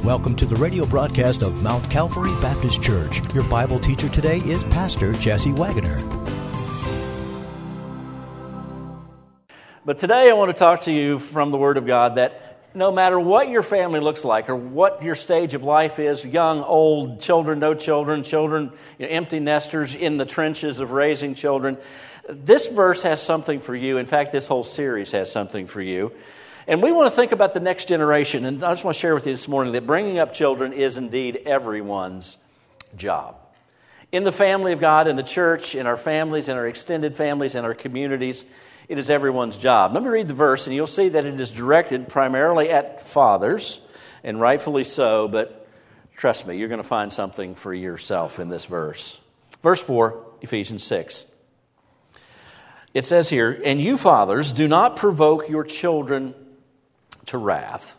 Welcome to the radio broadcast of Mount Calvary Baptist Church. Your Bible teacher today is Pastor Jesse Wagoner. But today I want to talk to you from the Word of God that no matter what your family looks like or what your stage of life is, young, old, children, no children, empty nesters in the trenches of raising children, this verse has something for you. In fact, this whole series has something for you. And we want to think about the next generation. And I just want to share with you this morning that bringing up children is indeed everyone's job. In the family of God, in the church, in our families, in our extended families, in our communities, it is everyone's job. Let me read the verse, and you'll see that it is directed primarily at fathers, and rightfully so, but trust me, you're going to find something for yourself in this verse. Verse 4, Ephesians 6. It says here, "And you fathers, do not provoke your children to wrath,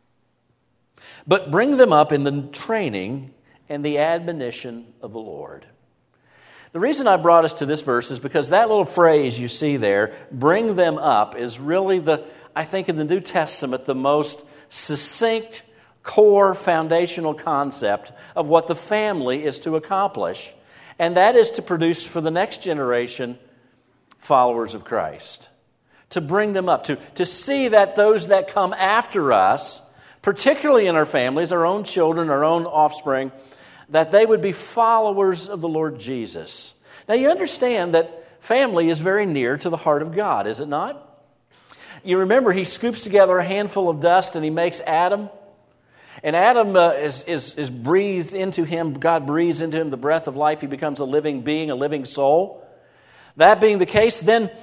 but bring them up in the training and the admonition of the Lord." The reason I brought us to this verse is because that little phrase you see there, "bring them up," is really I think in the New Testament, the most succinct, core, foundational concept of what the family is to accomplish, and that is to produce for the next generation followers of Christ. To bring them up, to see that those that come after us, particularly in our families, our own children, our own offspring, that they would be followers of the Lord Jesus. Now you understand that family is very near to the heart of God, is it not? You remember He scoops together a handful of dust and He makes Adam. And Adam is breathed into him, God breathes into him the breath of life. He becomes a living being, a living soul. That being the case, then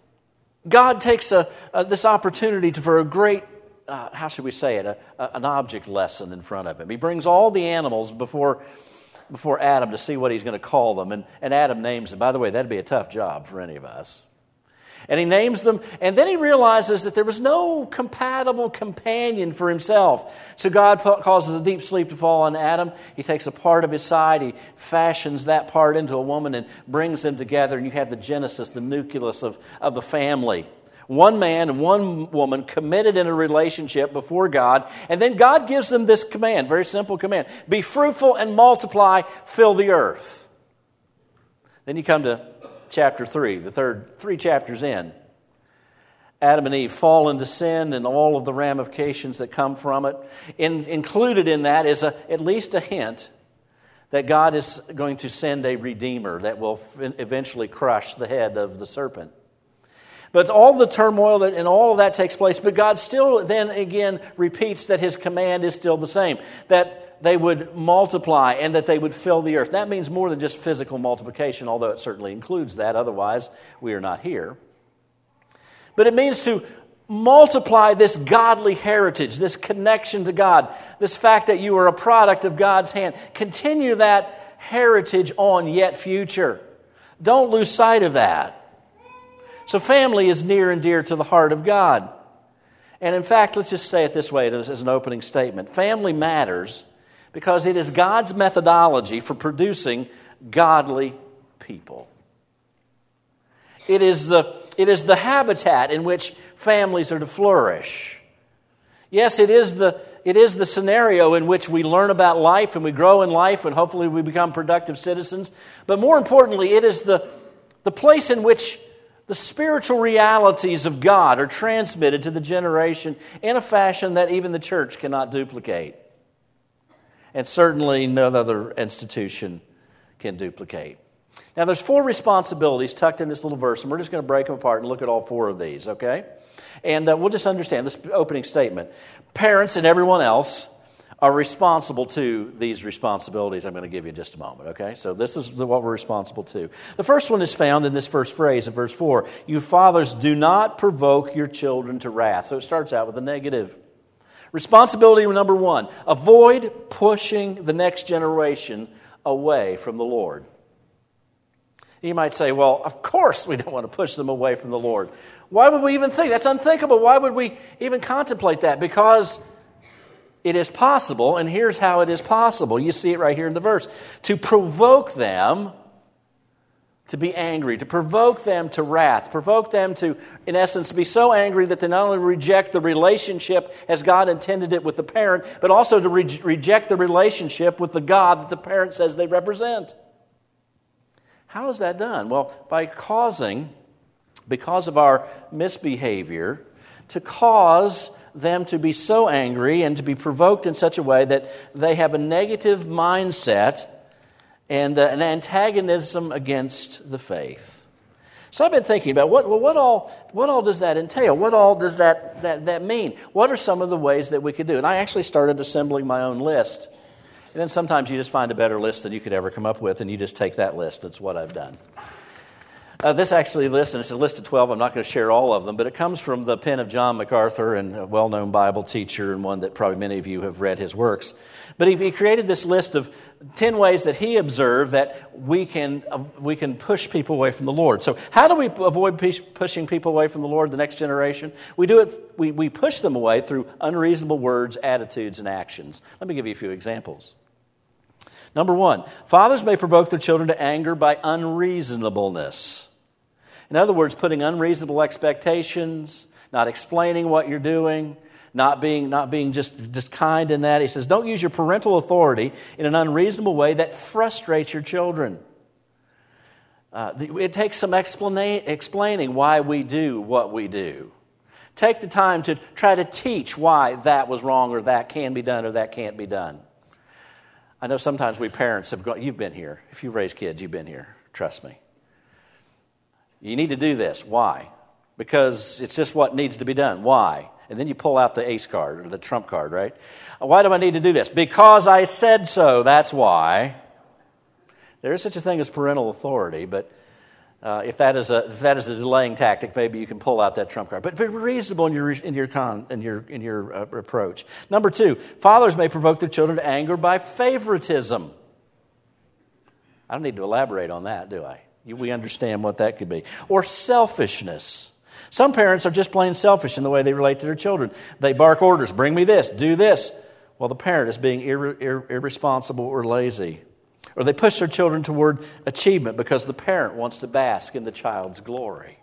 God takes this opportunity for a great, how should we say it, an object lesson in front of Him. He brings all the animals before Adam to see what He's going to call them. And Adam names them. By the way, that'd be a tough job for any of us. And He names them, and then He realizes that there was no compatible companion for Himself. So God causes a deep sleep to fall on Adam. He takes a part of his side, He fashions that part into a woman and brings them together, and you have the genesis, the nucleus of the family. One man and one woman committed in a relationship before God, and then God gives them this command, very simple command: be fruitful and multiply, fill the earth. Then you come to chapter 3, the three chapters in. Adam and Eve fall into sin and all of the ramifications that come from it. Included in that is at least a hint that God is going to send a redeemer that will eventually crush the head of the serpent. But all the turmoil and all of that takes place, but God still then again repeats that His command is still the same, that they would multiply and that they would fill the earth. That means more than just physical multiplication, although it certainly includes that. Otherwise, we are not here. But it means to multiply this godly heritage, this connection to God, this fact that you are a product of God's hand. Continue that heritage on yet future. Don't lose sight of that. So family is near and dear to the heart of God. And in fact, let's just say it this way as an opening statement. Family matters because it is God's methodology for producing godly people. It is the habitat in which families are to flourish. Yes, it is the scenario in which we learn about life and we grow in life and hopefully we become productive citizens. But more importantly, it is the place in which the spiritual realities of God are transmitted to the generation in a fashion that even the church cannot duplicate. And certainly no other institution can duplicate. Now there's 4 responsibilities tucked in this little verse, and we're just going to break them apart and look at all 4 of these, okay? And we'll just understand this opening statement. Parents and everyone else are responsible to these responsibilities I'm going to give you in just a moment, okay? So this is what we're responsible to. The first one is found in this first phrase in verse 4. You fathers, do not provoke your children to wrath. So it starts out with a negative. Responsibility number 1, avoid pushing the next generation away from the Lord. You might say, well, of course we don't want to push them away from the Lord. Why would we even think? That's unthinkable. Why would we even contemplate that? Because it is possible, and here's how it is possible. You see it right here in the verse. To provoke them to be angry, to provoke them to wrath, provoke them to, in essence, be so angry that they not only reject the relationship as God intended it with the parent, but also to reject the relationship with the God that the parent says they represent. How is that done? Well, by causing, because of our misbehavior, to cause them to be so angry and to be provoked in such a way that they have a negative mindset and an antagonism against the faith. So I've been thinking about what all does that entail? What all does that mean? What are some of the ways that we could do? And I actually started assembling my own list. And then sometimes you just find a better list than you could ever come up with, and you just take that list. That's what I've done. This actually list, and it's a list of 12. I'm not going to share all of them, but it comes from the pen of John MacArthur, and a well-known Bible teacher, and one that probably many of you have read his works. But he created this list of 10 ways that he observed that we can push people away from the Lord. So how do we avoid pushing people away from the Lord, the next generation? We do it. We push them away through unreasonable words, attitudes, and actions. Let me give you a few examples. Number 1, fathers may provoke their children to anger by unreasonableness. In other words, putting unreasonable expectations, not explaining what you're doing, not being just kind in that. He says, don't use your parental authority in an unreasonable way that frustrates your children. It takes some explaining why we do what we do. Take the time to try to teach why that was wrong or that can be done or that can't be done. I know sometimes we parents have gone, you've been here. If you raise kids, you've been here. Trust me. You need to do this. Why? Because it's just what needs to be done. Why? And then you pull out the ace card or the trump card, right? Why do I need to do this? Because I said so. That's why. There is such a thing as parental authority, but if that is a delaying tactic, maybe you can pull out that trump card. But be reasonable in your approach. Number 2, fathers may provoke their children to anger by favoritism. I don't need to elaborate on that, do I? We understand what that could be. Or selfishness. Some parents are just plain selfish in the way they relate to their children. They bark orders, bring me this, do this. Well, the parent is being irresponsible or lazy. Or they push their children toward achievement because the parent wants to bask in the child's glory.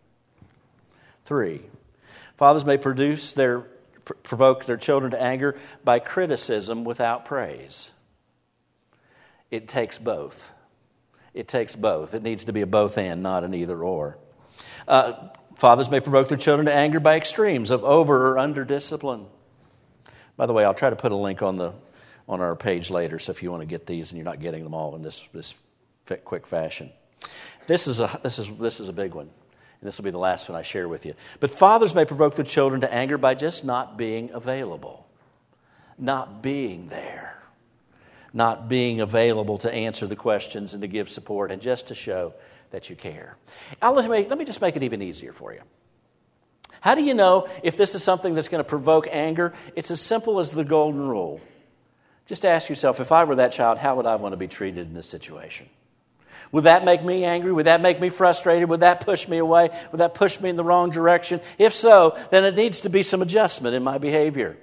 3, fathers may provoke their children to anger by criticism without praise. It takes both. It takes both. It needs to be a both and, not an either or. Fathers may provoke their children to anger by extremes of over or under discipline. By the way, I'll try to put a link on our page later, so if you want to get these and you're not getting them all in this quick fashion. This is a big one, and this will be the last one I share with you. But fathers may provoke their children to anger by just not being available, not being there. Not being available to answer the questions and to give support and just to show that you care. Now, let me just make it even easier for you. How do you know if this is something that's going to provoke anger? It's as simple as the golden rule. Just ask yourself, if I were that child, how would I want to be treated in this situation? Would that make me angry? Would that make me frustrated? Would that push me away? Would that push me in the wrong direction? If so, then it needs to be some adjustment in my behavior.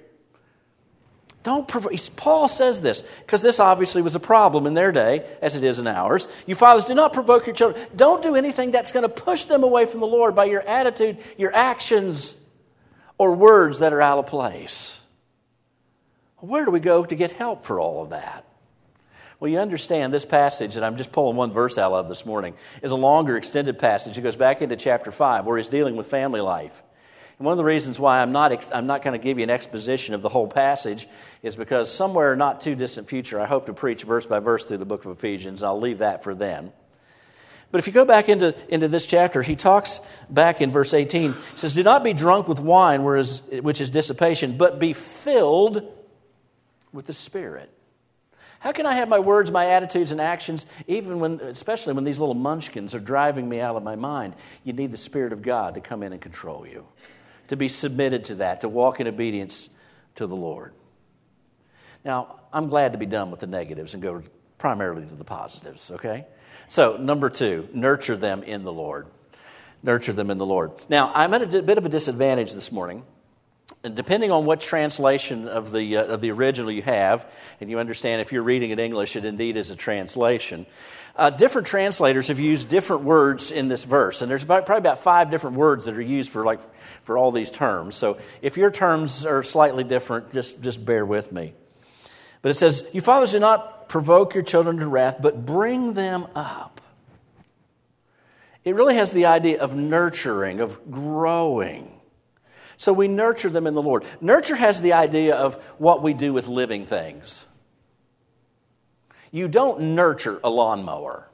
Paul says this, because this obviously was a problem in their day, as it is in ours. You fathers, do not provoke your children. Don't do anything that's going to push them away from the Lord by your attitude, your actions, or words that are out of place. Where do we go to get help for all of that? Well, you understand this passage that I'm just pulling one verse out of this morning is a longer, extended passage. It goes back into chapter 5, where he's dealing with family life. And one of the reasons why I'm not going to give you an exposition of the whole passage is because somewhere not too distant future, I hope to preach verse by verse through the book of Ephesians. I'll leave that for then. But if you go back into this chapter, he talks back in verse 18. He says, do not be drunk with wine, which is dissipation, but be filled with the Spirit. How can I have my words, my attitudes, and actions, especially when these little munchkins are driving me out of my mind? You need the Spirit of God to come in and control you, to be submitted to that, to walk in obedience to the Lord. Now, I'm glad to be done with the negatives and go primarily to the positives, okay? So, number 2, nurture them in the Lord. Nurture them in the Lord. Now, I'm at a bit of a disadvantage this morning And depending on what translation of the original you have, and you understand if you're reading in English, it indeed is a translation. Different translators have used different words in this verse, and there's probably about 5 different words that are used for all these terms. So if your terms are slightly different, just bear with me. But it says, "You fathers do not provoke your children to wrath, but bring them up." It really has the idea of nurturing, of growing. So we nurture them in the Lord. Nurture has the idea of what we do with living things. You don't nurture a lawnmower.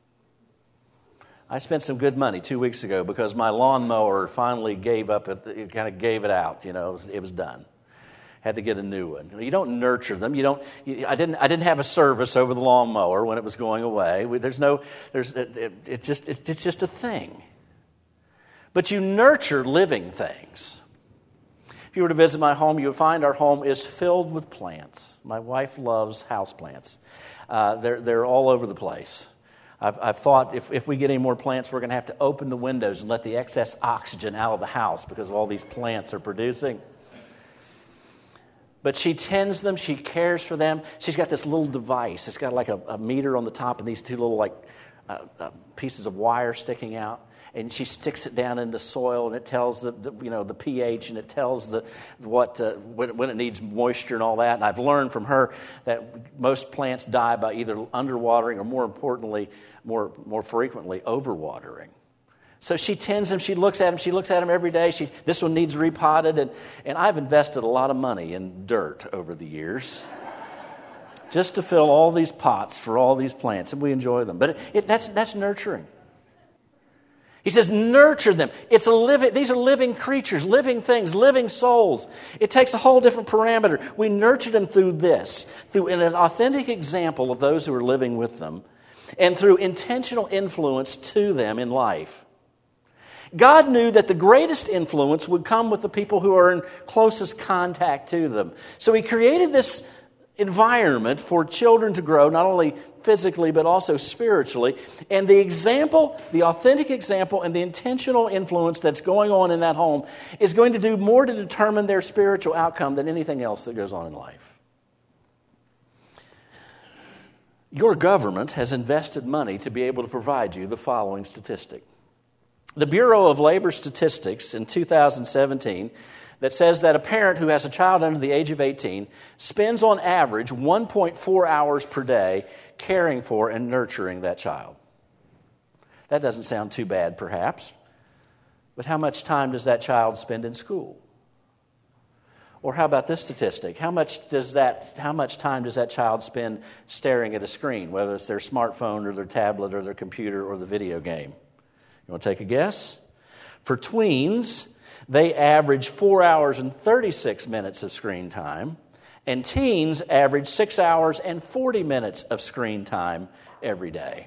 I spent some good money 2 weeks ago because my lawnmower finally gave up. It kind of gave it out. It was done. Had to get a new one. You don't nurture them. I didn't have a service over the lawnmower when it was going away. It's just a thing. But you nurture living things. If you were to visit my home, you would find our home is filled with plants. My wife loves houseplants. They're all over the place. I've thought if we get any more plants, we're going to have to open the windows and let the excess oxygen out of the house because of all these plants are producing. But she tends them, she cares for them. She's got this little device. It's got like a meter on the top and these 2 little pieces of wire sticking out. And she sticks it down in the soil, and it tells the pH, and it tells when it needs moisture and all that. And I've learned from her that most plants die by either underwatering or, more importantly, more frequently, overwatering. So she tends them. She looks at them. She looks at them every day. This one needs repotted, and I've invested a lot of money in dirt over the years, just to fill all these pots for all these plants, and we enjoy them. But that's nurturing. He says, nurture them. These are living creatures, living things, living souls. It takes a whole different parameter. We nurture them through an authentic example of those who are living with them, and through intentional influence to them in life. God knew that the greatest influence would come with the people who are in closest contact to them. So He created this environment for children to grow, not only physically but also spiritually. And the authentic example and the intentional influence that's going on in that home is going to do more to determine their spiritual outcome than anything else that goes on in life. Your government has invested money to be able to provide you the following statistic. The Bureau of Labor Statistics in 2017 that says that a parent who has a child under the age of 18 spends on average 1.4 hours per day caring for and nurturing that child. That doesn't sound too bad, perhaps, but how much time does that child spend in school? Or how about this statistic? How much time does that child spend staring at a screen, whether it's their smartphone or their tablet or their computer or the video game? You want to take a guess? For tweens, they average 4 hours and 36 minutes of screen time, and teens average 6 hours and 40 minutes of screen time every day.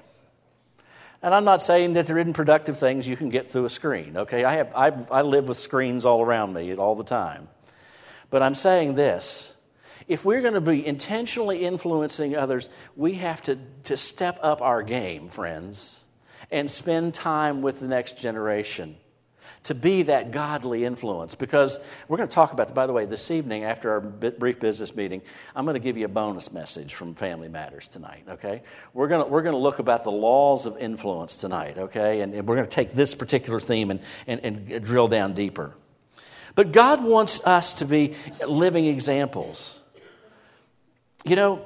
And I'm not saying that there isn't productive things you can get through a screen, okay? I live with screens all around me all the time. But I'm saying this. If we're going to be intentionally influencing others, we have to step up our game, friends, and spend time with the next generation to be that godly influence. Because we're going to talk about, by the way, this evening after our brief business meeting, I'm going to give you a bonus message from Family Matters tonight, okay? We're going to look about the laws of influence tonight, okay? And we're going to take this particular theme and drill down deeper. But God wants us to be living examples. You know,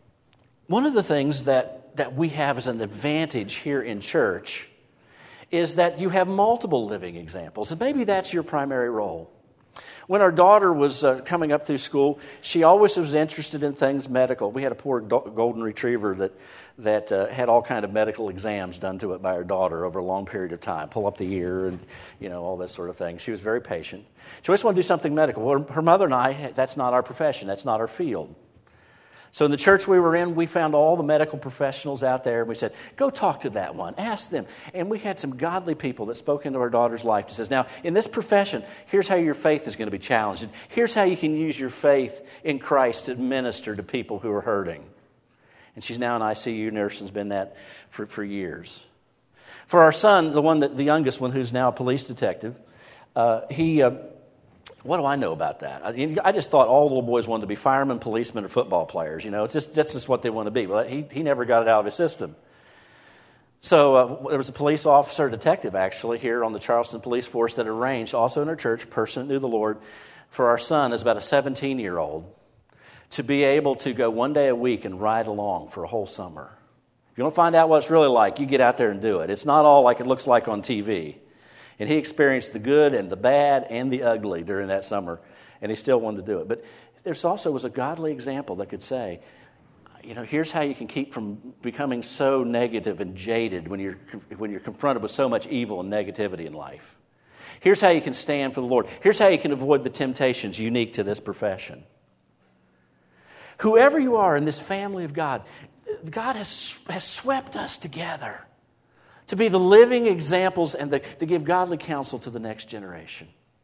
one of the things that we have as an advantage here in church is that you have multiple living examples, and maybe that's your primary role. When our daughter was coming up through school, she always was interested in things medical. We had a poor golden retriever that had all kind of medical exams done to it by her daughter over a long period of time. Pull up the ear and, all that sort of thing. She was very patient. She always wanted to do something medical. Well, her mother and I, that's not our profession. That's not our field. So in the church we were in, we found all the medical professionals out there, and we said, go talk to that one, ask them. And we had some godly people that spoke into our daughter's life. She says, now, in this profession, here's how your faith is going to be challenged. And here's how you can use your faith in Christ to minister to people who are hurting. And she's now an ICU nurse and has been that for years. For our son, the youngest one who's now a police detective, What do I know about that? I just thought all little boys wanted to be firemen, policemen, or football players. That's just what they want to be. Well, he never got it out of his system. So there was a police officer, detective actually, here on the Charleston Police Force that arranged, also in our church, a person that knew the Lord, for our son, as about a 17-year-old, to be able to go one day a week and ride along for a whole summer. If you want to find out what it's really like, you get out there and do it. It's not all like it looks like on TV. And he experienced the good and the bad and the ugly during that summer, and he still wanted to do it. But there's also was a godly example that could say, here's how you can keep from becoming so negative and jaded when you're confronted with so much evil and negativity in life. Here's how you can stand for the Lord. Here's how you can avoid the temptations unique to this profession. Whoever you are in this family of God, God has swept us together to be the living examples and to give godly counsel to the next generation.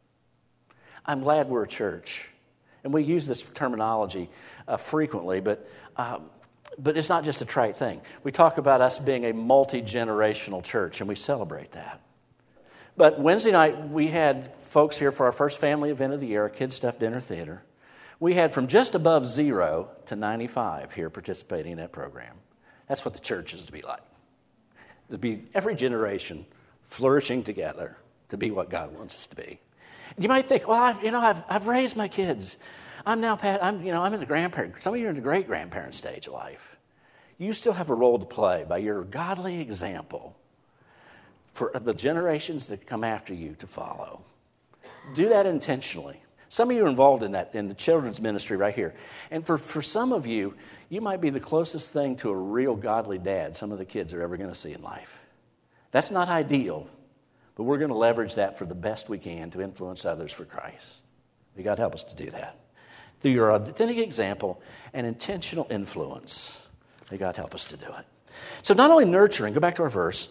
I'm glad we're a church. And we use this terminology frequently, but it's not just a trite thing. We talk about us being a multi-generational church, and we celebrate that. But Wednesday night, we had folks here for our first family event of the year, a Kids Stuff Dinner Theater. We had from just above 0 to 95 here participating in that program. That's what the church is to be like. To be every generation flourishing together to be what God wants us to be. You might think, well, I've raised my kids. I'm now I'm in the grandparent. Some of you are in the great grandparent stage of life. You still have a role to play by your godly example for the generations that come after you to follow. Do that intentionally. Some of you are involved in that, in the children's ministry right here. And for some of you, you might be the closest thing to a real godly dad some of the kids are ever going to see in life. That's not ideal, but we're going to leverage that for the best we can to influence others for Christ. May God help us to do that. Through your authentic example and intentional influence, may God help us to do it. So not only nurturing, go back to our verse,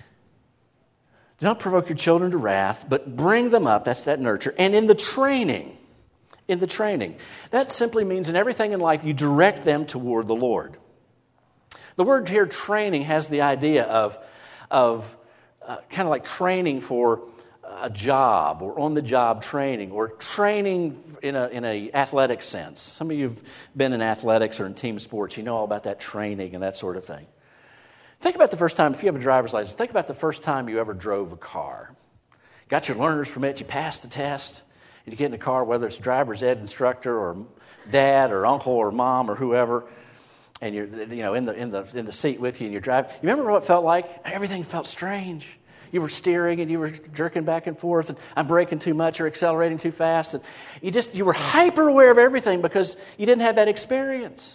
do not provoke your children to wrath, but bring them up, that's that nurture, and in the training, that simply means in everything in life, you direct them toward the Lord. The word here, training, has the idea of kind of like training for a job or on-the-job training or training in a athletic sense. Some of you have been in athletics or in team sports. You know all about that training and that sort of thing. Think about the first time, if you have a driver's license, think about the first time you ever drove a car. Got your learner's permit, you passed the test, and you get in the car, whether it's driver's ed instructor or dad or uncle or mom or whoever, and you're in the seat with you and you're driving. You remember what it felt like? Everything felt strange. You were steering and you were jerking back and forth, and I'm braking too much or accelerating too fast, and you were hyper aware of everything because you didn't have that experience.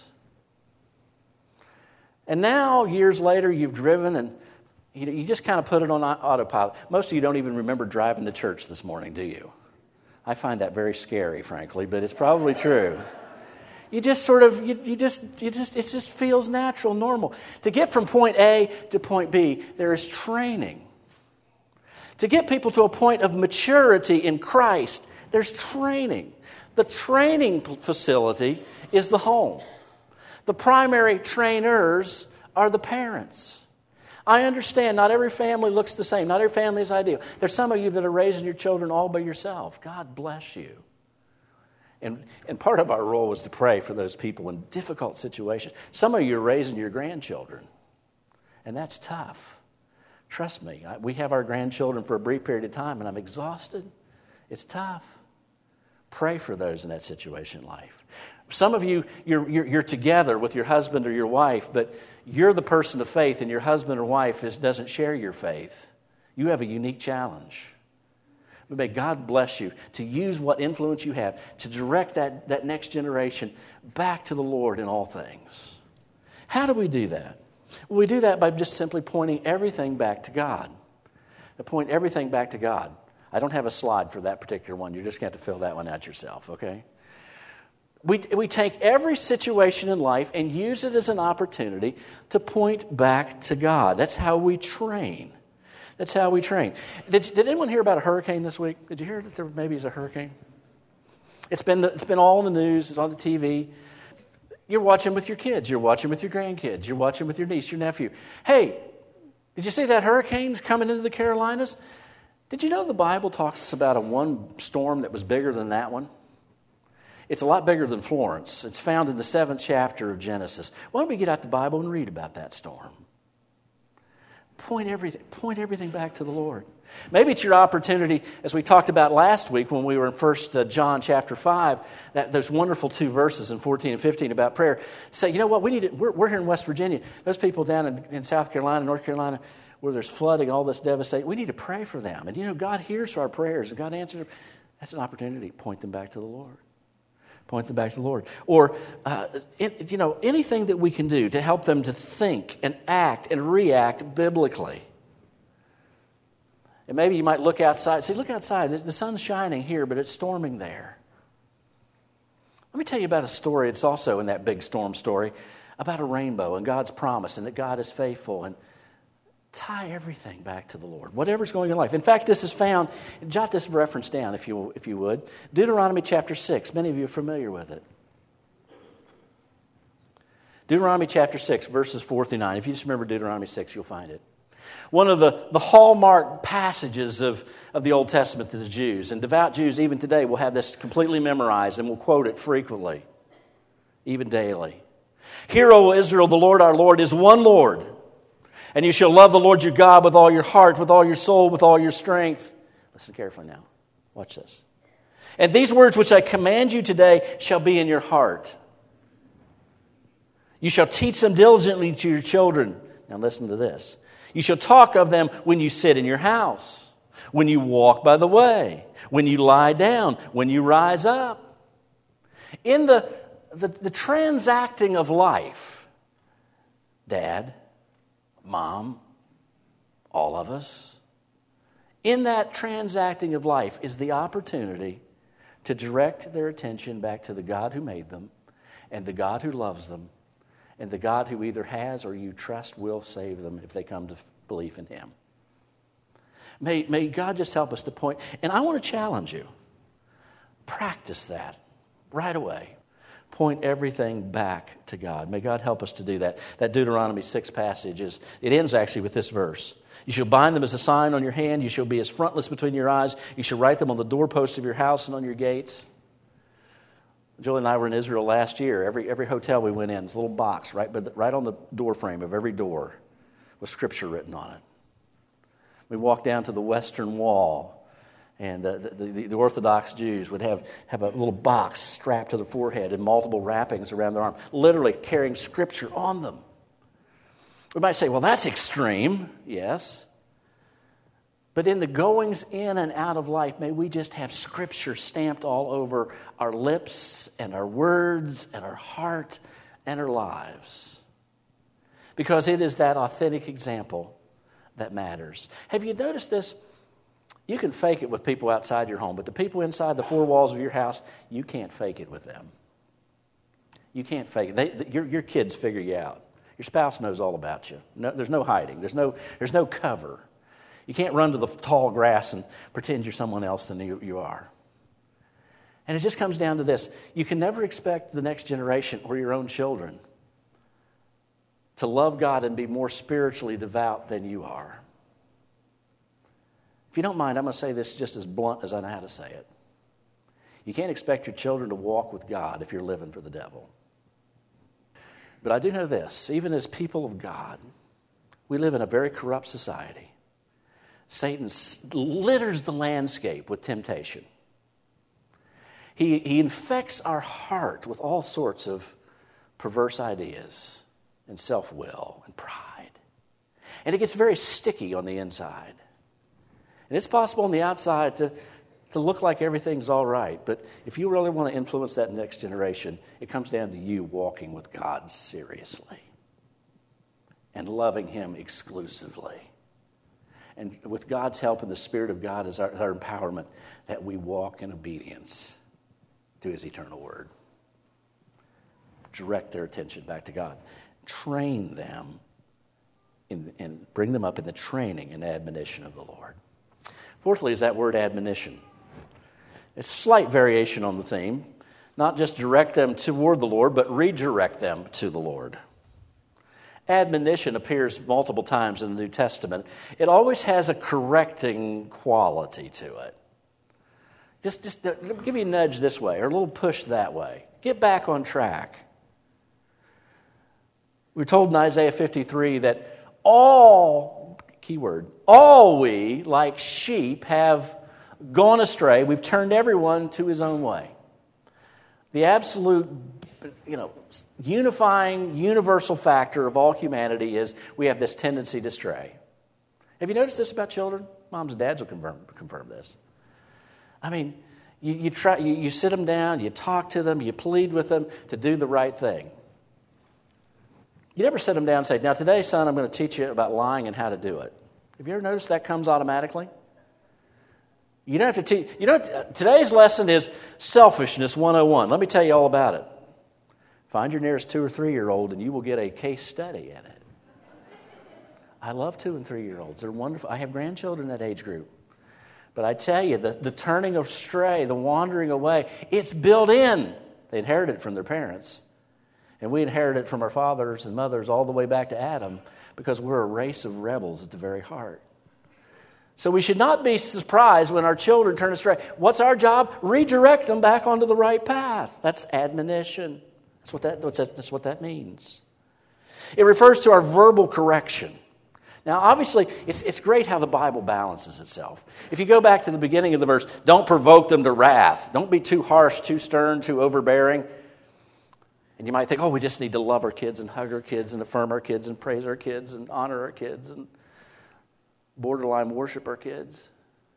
And now, years later, you've driven and you just kind of put it on autopilot. Most of you don't even remember driving to church this morning, do you? I find that very scary, frankly, but it's probably true. You just sort of, it just feels natural, normal. To get from point A to point B, there is training. To get people to a point of maturity in Christ, there's training. The training facility is the home. The primary trainers are the parents. I understand not every family looks the same. Not every family is ideal. There's some of you that are raising your children all by yourself. God bless you. And part of our role is to pray for those people in difficult situations. Some of you are raising your grandchildren, and that's tough. Trust me, we have our grandchildren for a brief period of time, and I'm exhausted. It's tough. Pray for those in that situation in life. Some of you, you're together with your husband or your wife, but you're the person of faith, and your husband or wife doesn't share your faith. You have a unique challenge. But may God bless you to use what influence you have to direct that next generation back to the Lord in all things. How do we do that? Well, we do that by just simply pointing everything back to God. Point everything back to God. I don't have a slide for that particular one. You're just going to have to fill that one out yourself, okay? We take every situation in life and use it as an opportunity to point back to God. That's how we train. That's how we train. Did anyone hear about a hurricane this week? Did you hear that there maybe is a hurricane? It's been all in the news. It's on the TV. You're watching with your kids. You're watching with your grandkids. You're watching with your niece, your nephew. Hey, did you see that hurricane's coming into the Carolinas? Did you know the Bible talks about one storm that was bigger than that one? It's a lot bigger than Florence. It's found in the 7th chapter of Genesis. Why don't we get out the Bible and read about that storm? Point everything back to the Lord. Maybe it's your opportunity, as we talked about last week when we were in 1 John chapter 5, that those wonderful 2 verses in 14 and 15 about prayer. Say, you know what, we're here in West Virginia. Those people down in South Carolina, North Carolina, where there's flooding, all this devastation, we need to pray for them. And God hears our prayers, and God answers them. That's an opportunity to point them back to the Lord. Point them back to the Lord. Or, anything that we can do to help them to think and act and react biblically. And maybe you might look outside. Say, look outside. The sun's shining here, but it's storming there. Let me tell you about a story. It's also in that big storm story about a rainbow and God's promise and that God is faithful. And tie everything back to the Lord, whatever's going on in life. In fact, this is found, jot this reference down if you would. Deuteronomy chapter 6. Many of you are familiar with it. Deuteronomy chapter 6, verses 4 through 9. If you just remember Deuteronomy 6, you'll find it. One of the hallmark passages of the Old Testament to the Jews. And devout Jews, even today, will have this completely memorized and will quote it frequently, even daily. Hear, O Israel, the Lord our Lord is one Lord. And you shall love the Lord your God with all your heart, with all your soul, with all your strength. Listen carefully now. Watch this. And these words which I command you today shall be in your heart. You shall teach them diligently to your children. Now listen to this. You shall talk of them when you sit in your house, when you walk by the way, when you lie down, when you rise up. In the transacting of life, Dad, Mom, all of us, in that transacting of life is the opportunity to direct their attention back to the God who made them and the God who loves them and the God who either has or you trust will save them if they come to belief in Him. May God just help us to point. And I want to challenge you. Practice that right away. Point everything back to God. May God help us to do that. That Deuteronomy 6 passage it ends actually with this verse. You shall bind them as a sign on your hand. You shall be as frontlets between your eyes. You shall write them on the doorposts of your house and on your gates. Julie and I were in Israel last year. Every hotel we went in, it's a little box right on the door frame of every door with Scripture written on it. We walked down to the Western Wall. And the Orthodox Jews would have a little box strapped to the forehead and multiple wrappings around their arm, literally carrying Scripture on them. We might say, well, that's extreme. Yes. But in the goings in and out of life, may we just have Scripture stamped all over our lips and our words and our heart and our lives. Because it is that authentic example that matters. Have you noticed this? You can fake it with people outside your home, but the people inside the 4 walls of your house, you can't fake it with them. You can't fake it. Your kids figure you out. Your spouse knows all about you. No, there's no hiding. There's no cover. You can't run to the tall grass and pretend you're someone else than you are. And it just comes down to this. You can never expect the next generation or your own children to love God and be more spiritually devout than you are. If you don't mind, I'm going to say this just as blunt as I know how to say it. You can't expect your children to walk with God if you're living for the devil. But I do know this, even as people of God, we live in a very corrupt society. Satan litters the landscape with temptation. He infects our heart with all sorts of perverse ideas and self-will and pride. And it gets very sticky on the inside. And it's possible on the outside to look like everything's all right. But if you really want to influence that next generation, it comes down to you walking with God seriously and loving Him exclusively. And with God's help and the Spirit of God as our empowerment, that we walk in obedience to His eternal word. Direct their attention back to God. Train them and bring them up in the training and admonition of the Lord. Fourthly is that word admonition. It's a slight variation on the theme. Not just direct them toward the Lord, but redirect them to the Lord. Admonition appears multiple times in the New Testament. It always has a correcting quality to it. Just give you a nudge this way or a little push that way. Get back on track. We're told in Isaiah 53 that all we, like sheep, have gone astray. We've turned everyone to his own way. The absolute, unifying, universal factor of all humanity is we have this tendency to stray. Have you noticed this about children? Moms and dads will confirm this. I mean, you sit them down, you talk to them, you plead with them to do the right thing. You never sit them down and say, now today, son, I'm going to teach you about lying and how to do it. Have you ever noticed that comes automatically? You don't have to teach. Today's lesson is Selfishness 101. Let me tell you all about it. Find your nearest 2 or 3-year-old and you will get a case study in it. I love 2 and 3-year-olds. They're wonderful. I have grandchildren in that age group. But I tell you, the turning astray, the wandering away, it's built in. They inherited it from their parents. And we inherit it from our fathers and mothers all the way back to Adam because we're a race of rebels at the very heart. So we should not be surprised when our children turn astray. What's our job? Redirect them back onto the right path. That's admonition. That's what that means. It refers to our verbal correction. Now, obviously, it's great how the Bible balances itself. If you go back to the beginning of the verse, don't provoke them to wrath. Don't be too harsh, too stern, too overbearing. And you might think, we just need to love our kids and hug our kids and affirm our kids and praise our kids and honor our kids and borderline worship our kids.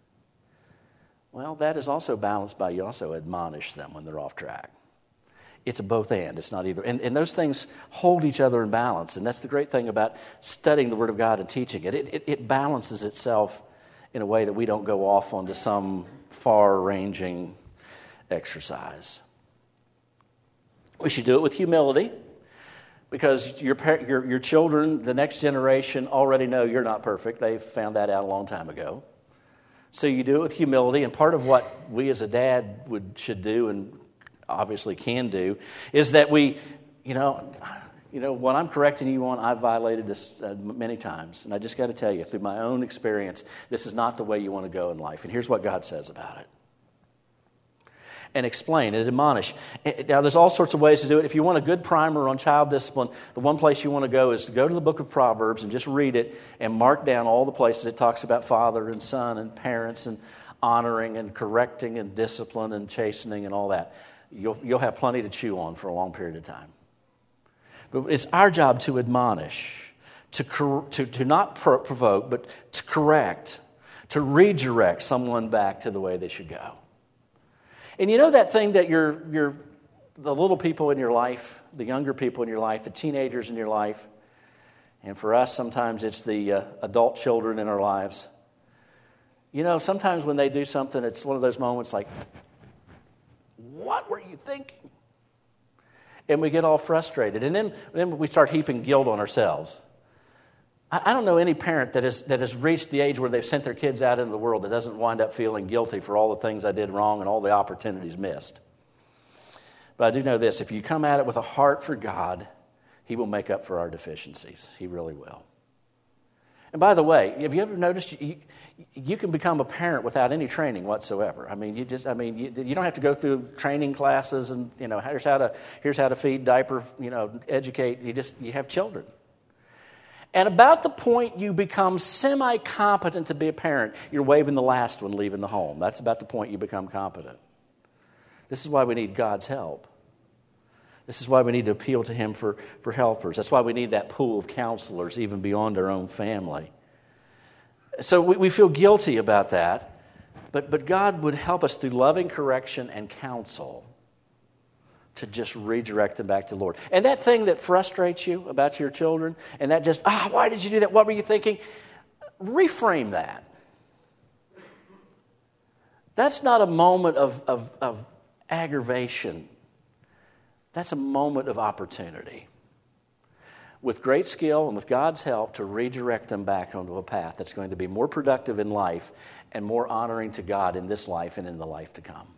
Well, that is also balanced by you also admonish them when they're off track. It's a both and. It's not either. And those things hold each other in balance. And that's the great thing about studying the Word of God and teaching it. It balances itself in a way that we don't go off onto some far-ranging exercise. We should do it with humility because your children, the next generation, already know you're not perfect. They found that out a long time ago. So you do it with humility. And part of what we as a dad should do and obviously can do, is that we, what I'm correcting you on, I've violated this many times. And I just got to tell you, through my own experience, this is not the way you want to go in life. And here's what God says about it. And explain and admonish. Now, there's all sorts of ways to do it. If you want a good primer on child discipline, the one place you want to go is to go to the book of Proverbs and just read it and mark down all the places it talks about father and son and parents and honoring and correcting and discipline and chastening and all that. You'll have plenty to chew on for a long period of time. But it's our job to admonish, to not provoke, but to correct, to redirect someone back to the way they should go. And you know that thing that the little people in your life, the younger people in your life, the teenagers in your life, and for us sometimes it's the adult children in our lives. Sometimes when they do something, it's one of those moments like, what were you thinking? And we get all frustrated. And then we start heaping guilt on ourselves. I don't know any parent that has reached the age where they've sent their kids out into the world that doesn't wind up feeling guilty for all the things I did wrong and all the opportunities missed. But I do know this. If you come at it with a heart for God, He will make up for our deficiencies. He really will. And by the way, have you ever noticed you can become a parent without any training whatsoever? I mean, you don't have to go through training classes and here's how to feed, diaper, educate. You have children. And about the point you become semi-competent to be a parent, you're waving the last one leaving the home. That's about the point you become competent. This is why we need God's help. This is why we need to appeal to Him for helpers. That's why we need that pool of counselors even beyond our own family. So we feel guilty about that, but God would help us through loving correction and counsel to just redirect them back to the Lord. And that thing that frustrates you about your children, and that just, why did you do that? What were you thinking? Reframe that. That's not a moment of aggravation. That's a moment of opportunity. With great skill and with God's help to redirect them back onto a path that's going to be more productive in life and more honoring to God in this life and in the life to come.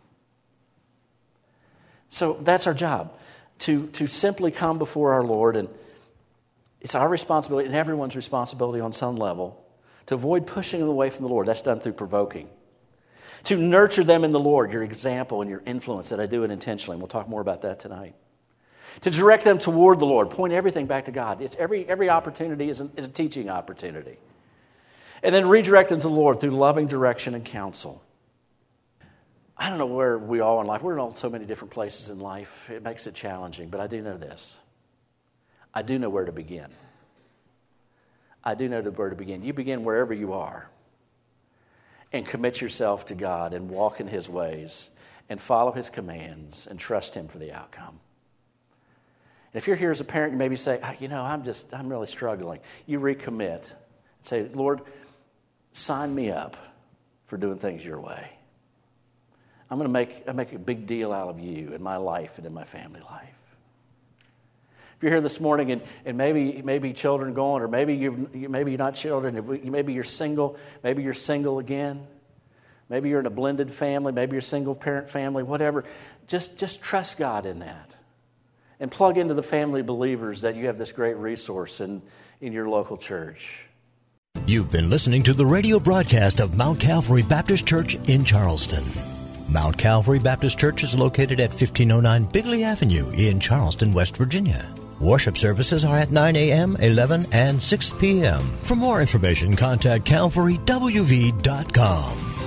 So that's our job, to simply come before our Lord It's our responsibility and everyone's responsibility on some level to avoid pushing them away from the Lord. That's done through provoking. To nurture them in the Lord, your example and your influence, that I do it intentionally. And we'll talk more about that tonight. To direct them toward the Lord, point everything back to God. It's every opportunity is a teaching opportunity. And then redirect them to the Lord through loving direction and counsel. I don't know where we are in life. We're in so many different places in life. It makes it challenging, but I do know this. I do know where to begin. I do know where to begin. You begin wherever you are and commit yourself to God and walk in His ways and follow His commands and trust Him for the outcome. And if you're here as a parent, you maybe say, I'm really struggling. You recommit. Say, Lord, sign me up for doing things your way. I'm going to make a big deal out of you in my life and in my family life. If you're here this morning and maybe children going, or maybe you're not children, maybe you're single again, maybe you're in a blended family, maybe you're a single parent family, whatever. Just trust God in that, and plug into the family of believers that you have this great resource in your local church. You've been listening to the radio broadcast of Mount Calvary Baptist Church in Charleston. Mount Calvary Baptist Church is located at 1509 Bigley Avenue in Charleston, West Virginia. Worship services are at 9 a.m., 11, and 6 p.m. For more information, contact calvarywv.com.